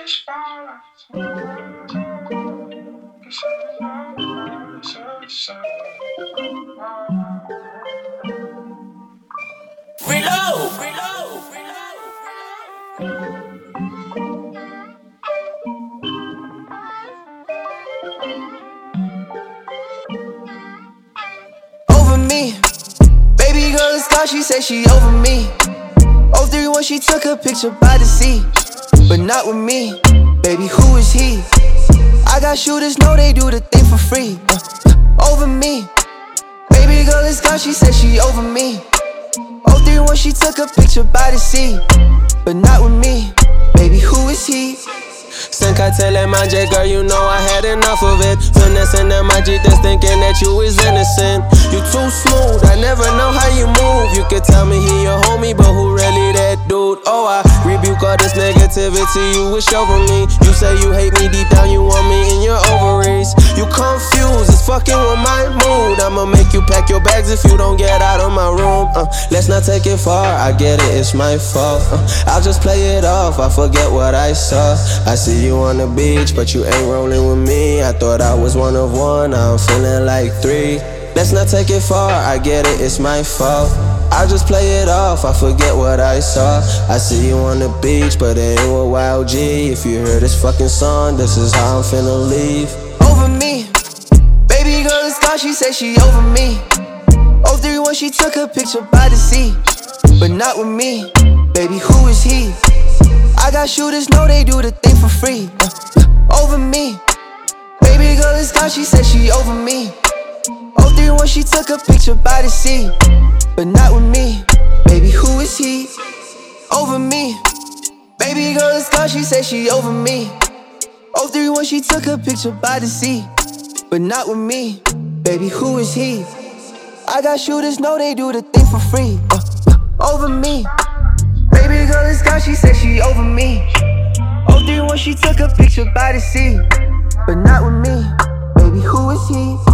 Over me, baby girl is gone, she said she over me. 03 when she took a picture by the sea, but not with me. Baby, who is he? I got shooters, know they do the thing for free. Over me, baby girl is gone, she said she over me. 03 when she took a picture by the sea, but not with me. Baby, who is he? Sankatele manje, girl, you know I had enough of it. Finessing that magic, that's thinking that you is innocent. You too smooth, I never know how you move. You could tell me he your homie, but who really that dude? Oh, I rebuke all this negativity, you wish over me. You say you hate me, deep down you want me in your ovaries. You confused, it's fucking with my mood. I'ma make you pack your bags if you don't get out of my room. Let's not take it far, I get it, it's my fault. I'll just play it off, I forget what I saw. I see you on the beach, but you ain't rolling with me. I thought I was one of one, now I'm feeling like three. Let's not take it far, I get it, it's my fault. I just play it off, I forget what I saw. I see you on the beach, but it ain't with Wild G. If you hear this fucking song, this is how I'm finna leave. Over me, baby girl is gone, she said she over me. 03 when she took a picture by the sea, but not with me. Baby, who is he? I got shooters, know they do the thing for free. Over me, baby girl is gone, she said she over me. 03 when she took a picture by the sea, but not with me. Baby, who is he? Over me, baby girl is gone, she said she over me. 03 when she took a picture by the sea, but not with me. Baby, who is he? I got shooters, know they do the thing for free. Over me, baby girl is gone, she said she over me. 03 when she took a picture by the sea, but not with me. Baby, who is he?